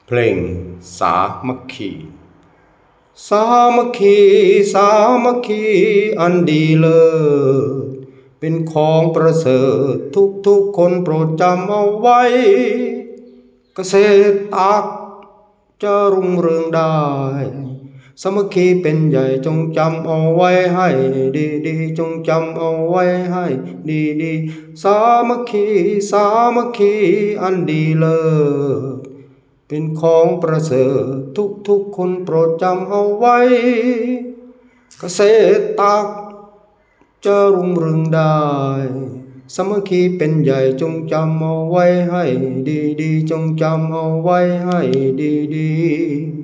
เพลงสามัคคีสามัคคี สามัคคีอันดีเลิศเป็นของประเสริฐทุกคนโปรดจำเอาไว้เกษตรตากจะรุ่งเรืองได้สามัคคีเป็นใหญ่จงจำเอาไว้ให้ดีจงจำเอาไว้ให้ดีสามัคคี สามัคคีอันดีเลิศเป็นของประเสริฐทุกคนโปรดจำเอาไว้เกษตรตากจะรุ่งเรืองได้สามัคคีเป็นใหญ่จงจำเอาไว้ให้ดีจงจำเอาไว้ให้ดี